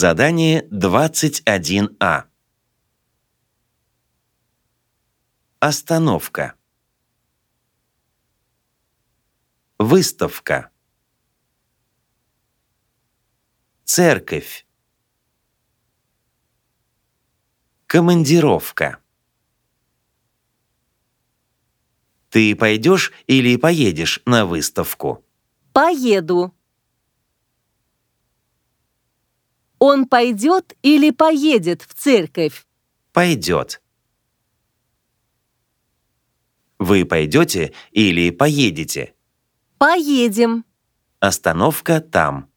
Задание 21А. Остановка. Выставка. Церковь. Командировка. Ты пойдешь или поедешь на выставку? Поеду. Он пойдет или поедет в церковь? Пойдет. Вы пойдете или поедете? Поедем. Остановка там.